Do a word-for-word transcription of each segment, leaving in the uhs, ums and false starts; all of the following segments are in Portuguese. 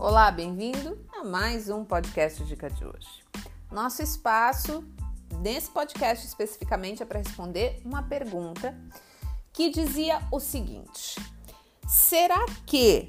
Olá, bem-vindo a mais um podcast Dica de hoje. Nosso espaço, nesse podcast especificamente, é para responder uma pergunta que dizia o seguinte: será que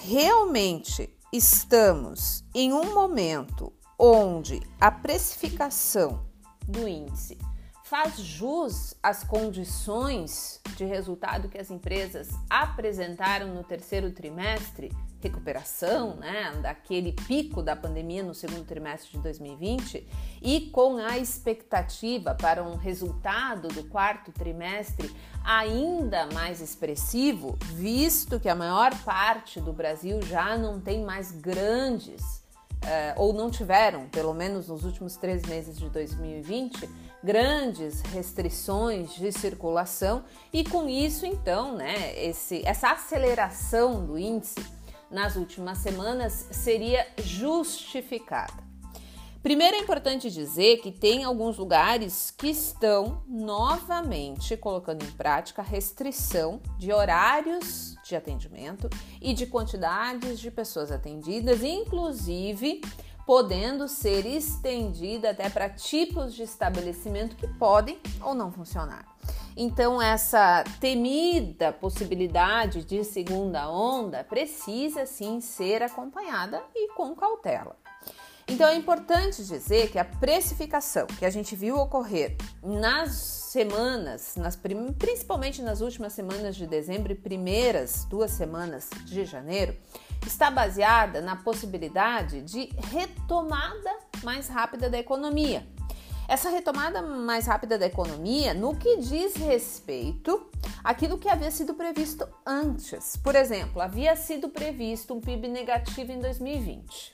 realmente estamos em um momento onde a precificação do índice faz jus às condições de resultado que as empresas apresentaram no terceiro trimestre? Recuperação, né, daquele pico da pandemia no segundo trimestre de dois mil e vinte, e com a expectativa para um resultado do quarto trimestre ainda mais expressivo, visto que a maior parte do Brasil já não tem mais grandes, eh, ou não tiveram, pelo menos nos últimos três meses de dois mil e vinte, grandes restrições de circulação, e com isso, então, né, esse, essa aceleração do índice nas últimas semanas seria justificada. Primeiro é importante dizer que tem alguns lugares que estão novamente colocando em prática a restrição de horários de atendimento e de quantidades de pessoas atendidas, inclusive podendo ser estendida até para tipos de estabelecimento que podem ou não funcionar. Então, essa temida possibilidade de segunda onda precisa sim ser acompanhada e com cautela. Então, é importante dizer que a precificação que a gente viu ocorrer nas semanas, nas, principalmente nas últimas semanas de dezembro e primeiras duas semanas de janeiro, está baseada na possibilidade de retomada mais rápida da economia. Essa retomada mais rápida da economia no que diz respeito àquilo que havia sido previsto antes. Por exemplo, havia sido previsto um P I B negativo em dois mil e vinte.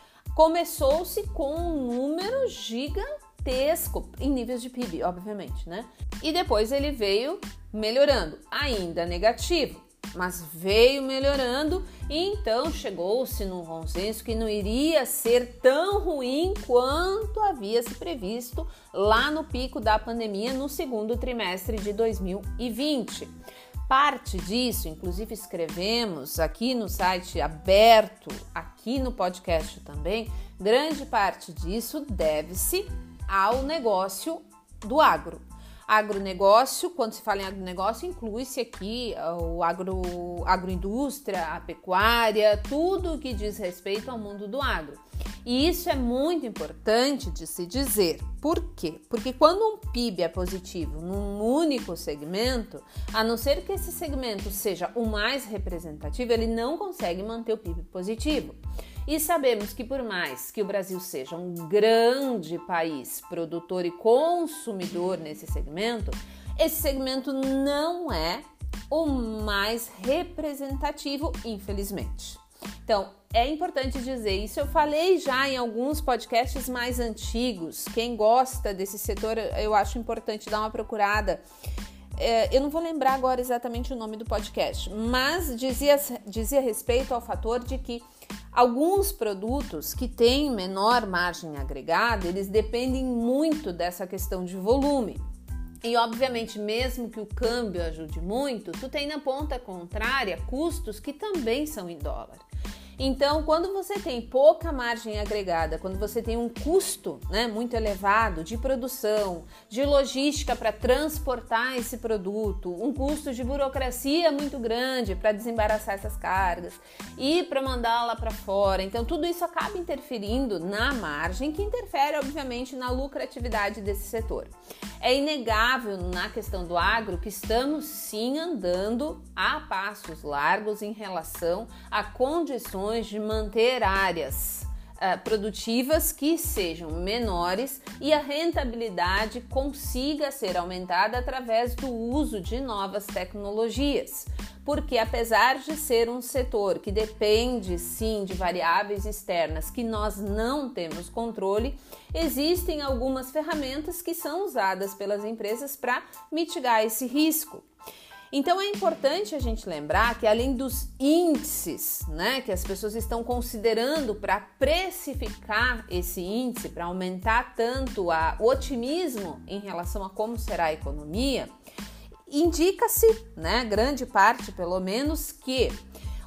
Começou-se com um número gigantesco em níveis de P I B, obviamente, né? E depois ele veio melhorando, ainda negativo, mas veio melhorando, e então chegou-se num consenso que não iria ser tão ruim quanto havia se previsto lá no pico da pandemia no segundo trimestre de dois mil e vinte. Parte disso, inclusive escrevemos aqui no site aberto, aqui no podcast também, grande parte disso deve-se ao negócio do agro. Agronegócio, quando se fala em agronegócio, inclui-se aqui o agro, agroindústria, a pecuária, tudo que diz respeito ao mundo do agro. E isso é muito importante de se dizer. Por quê? Porque quando um P I B é positivo num único segmento, a não ser que esse segmento seja o mais representativo, ele não consegue manter o P I B positivo. E sabemos que por mais que o Brasil seja um grande país produtor e consumidor nesse segmento, esse segmento não é o mais representativo, infelizmente. Então, é importante dizer isso. Eu falei já em alguns podcasts mais antigos. Quem gosta desse setor, eu acho importante dar uma procurada. É, eu não vou lembrar agora exatamente o nome do podcast, mas dizia, dizia respeito ao fator de que alguns produtos que têm menor margem agregada, eles dependem muito dessa questão de volume. E, obviamente, mesmo que o câmbio ajude muito, tu tem na ponta contrária custos que também são em dólar. Então, quando você tem pouca margem agregada, quando você tem um custo, né, muito elevado de produção, de logística para transportar esse produto, um custo de burocracia muito grande para desembaraçar essas cargas e para mandá-la para fora, então tudo isso acaba interferindo na margem, que interfere, obviamente, na lucratividade desse setor. É inegável na questão do agro que estamos sim andando a passos largos em relação a condições de manter áreas uh, produtivas que sejam menores e a rentabilidade consiga ser aumentada através do uso de novas tecnologias. Porque apesar de ser um setor que depende sim de variáveis externas que nós não temos controle, existem algumas ferramentas que são usadas pelas empresas para mitigar esse risco. Então é importante a gente lembrar que além dos índices, né, que as pessoas estão considerando para precificar esse índice, para aumentar tanto a, o otimismo em relação a como será a economia, indica-se, né, grande parte pelo menos, que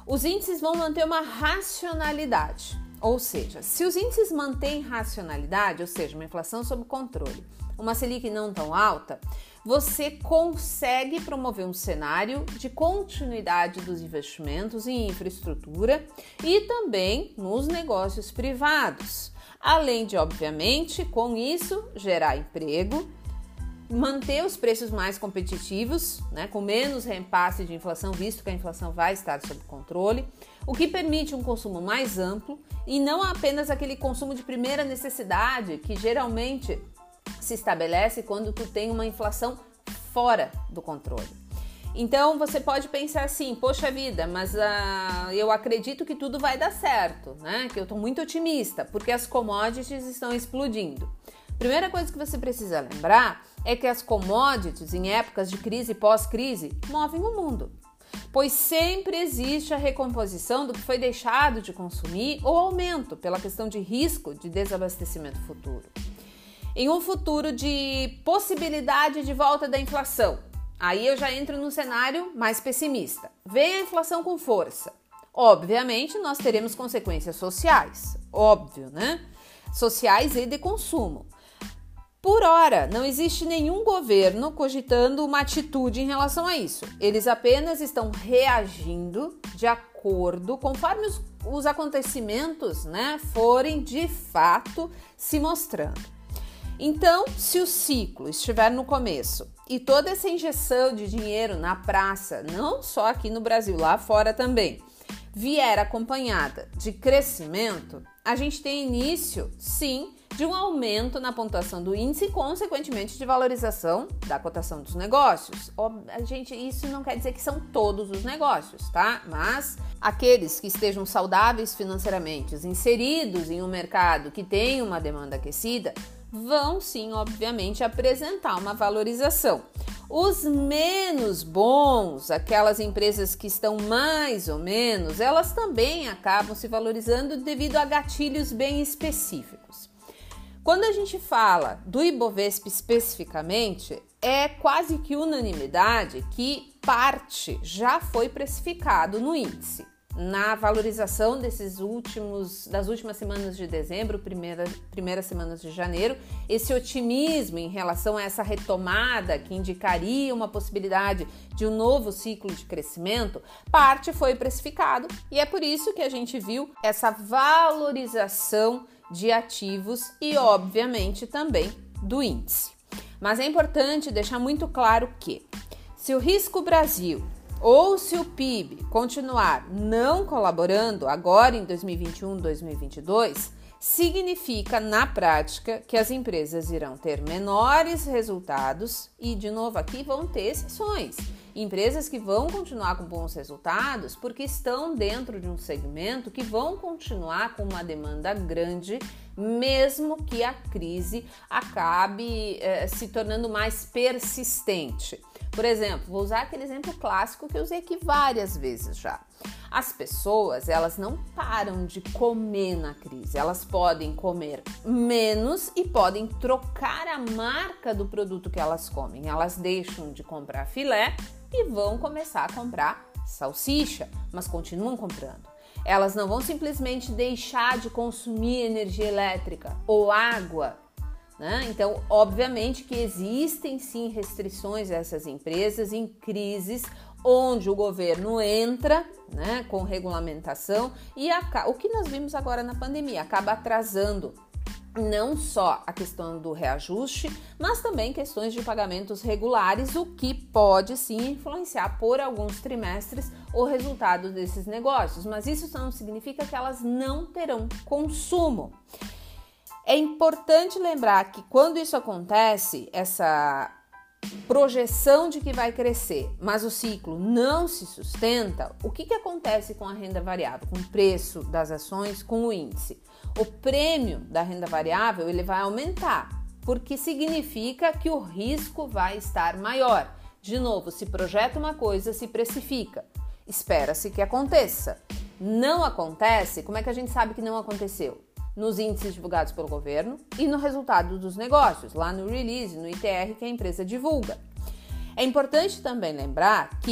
os índices vão manter uma racionalidade. Ou seja, se os índices mantêm racionalidade, ou seja, uma inflação sob controle, uma Selic não tão alta, você consegue promover um cenário de continuidade dos investimentos em infraestrutura e também nos negócios privados. Além de, obviamente, com isso, gerar emprego, manter os preços mais competitivos, né, com menos repasse de inflação, visto que a inflação vai estar sob controle, o que permite um consumo mais amplo e não apenas aquele consumo de primeira necessidade que geralmente se estabelece quando tu tem uma inflação fora do controle. Então você pode pensar assim, poxa vida, mas uh, eu acredito que tudo vai dar certo, né? Que eu estou muito otimista, porque as commodities estão explodindo. Primeira coisa que você precisa lembrar é que as commodities, em épocas de crise e pós-crise, movem o mundo, pois sempre existe a recomposição do que foi deixado de consumir ou aumento pela questão de risco de desabastecimento futuro. Em um futuro de possibilidade de volta da inflação, aí eu já entro num cenário mais pessimista. Vem a inflação com força. Obviamente, nós teremos consequências sociais, óbvio, né? Sociais e de consumo. Por hora, não existe nenhum governo cogitando uma atitude em relação a isso. Eles apenas estão reagindo de acordo conforme os, os acontecimentos, né, forem de fato se mostrando. Então, se o ciclo estiver no começo e toda essa injeção de dinheiro na praça, não só aqui no Brasil, lá fora também, vier acompanhada de crescimento, a gente tem início, sim, de um aumento na pontuação do índice e, consequentemente, de valorização da cotação dos negócios. A gente, isso não quer dizer que são todos os negócios, tá? Mas aqueles que estejam saudáveis financeiramente, inseridos em um mercado que tem uma demanda aquecida, vão sim, obviamente, apresentar uma valorização. Os menos bons, aquelas empresas que estão mais ou menos, elas também acabam se valorizando devido a gatilhos bem específicos. Quando a gente fala do Ibovespa especificamente, é quase que unanimidade que parte já foi precificado no índice. Na valorização desses últimos, das últimas semanas de dezembro, primeira, primeiras semanas de janeiro, esse otimismo em relação a essa retomada que indicaria uma possibilidade de um novo ciclo de crescimento, parte foi precificado e é por isso que a gente viu essa valorização de ativos e, obviamente, também do índice. Mas é importante deixar muito claro que, se o risco Brasil ou se o P I B continuar não colaborando agora em dois mil e vinte e um, dois mil e vinte e dois, significa na prática que as empresas irão ter menores resultados e, de novo, aqui vão ter exceções. Empresas que vão continuar com bons resultados porque estão dentro de um segmento que vão continuar com uma demanda grande, mesmo que a crise acabe eh, se tornando mais persistente. Por exemplo, vou usar aquele exemplo clássico que eu usei aqui várias vezes já. As pessoas, elas não param de comer na crise, elas podem comer menos e podem trocar a marca do produto que elas comem. Elas deixam de comprar filé e vão começar a comprar salsicha, mas continuam comprando. Elas não vão simplesmente deixar de consumir energia elétrica ou água, né? Então, obviamente que existem sim restrições a essas empresas em crises onde o governo entra, né, com regulamentação e a, o que nós vimos agora na pandemia acaba atrasando não só a questão do reajuste, mas também questões de pagamentos regulares, o que pode sim influenciar por alguns trimestres o resultado desses negócios, mas isso não significa que elas não terão consumo. É importante lembrar que quando isso acontece, essa projeção de que vai crescer, mas o ciclo não se sustenta, o que, que acontece com a renda variável, com o preço das ações, com o índice? O prêmio da renda variável ele vai aumentar, porque significa que o risco vai estar maior. De novo, se projeta uma coisa, se precifica. Espera-se que aconteça. Não acontece, como é que a gente sabe que não aconteceu? Nos índices divulgados pelo governo e no resultado dos negócios, lá no release, no I T R que a empresa divulga. É importante também lembrar que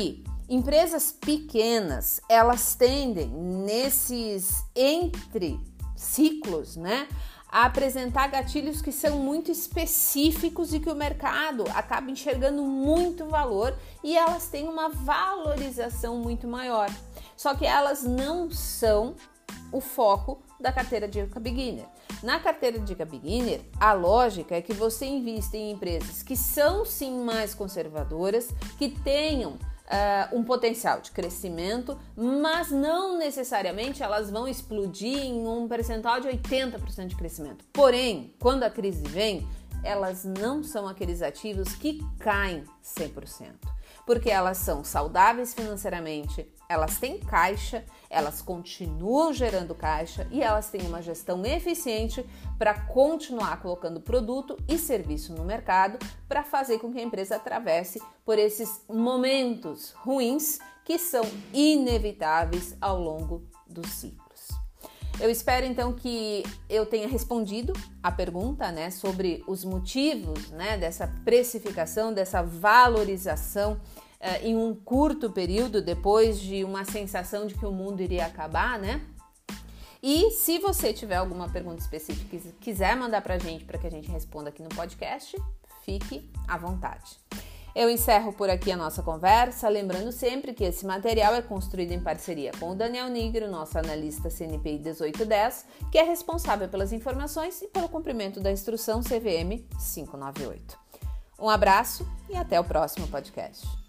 Empresas pequenas, elas tendem nesses entre ciclos, né, a apresentar gatilhos que são muito específicos e que o mercado acaba enxergando muito valor e elas têm uma valorização muito maior. Só que elas não são o foco da carteira Dica Beginner. Na carteira Dica Beginner, a lógica é que você invista em empresas que são sim mais conservadoras, que tenham Uh, um potencial de crescimento, mas não necessariamente elas vão explodir em um percentual de oitenta por cento de crescimento. Porém, quando a crise vem, elas não são aqueles ativos que caem cem por cento, porque elas são saudáveis financeiramente, elas têm caixa, elas continuam gerando caixa e elas têm uma gestão eficiente para continuar colocando produto e serviço no mercado para fazer com que a empresa atravesse por esses momentos ruins que são inevitáveis ao longo dos ciclos. Eu espero então que eu tenha respondido a pergunta, né, sobre os motivos, né, dessa precificação, dessa valorização uh, em um curto período depois de uma sensação de que o mundo iria acabar, né? E se você tiver alguma pergunta específica e quiser mandar pra gente para que a gente responda aqui no podcast, fique à vontade. Eu encerro por aqui a nossa conversa, lembrando sempre que esse material é construído em parceria com o Daniel Nigro, nosso analista C N P I dezoito dez, que é responsável pelas informações e pelo cumprimento da instrução C V M quinhentos e noventa e oito. Um abraço e até o próximo podcast.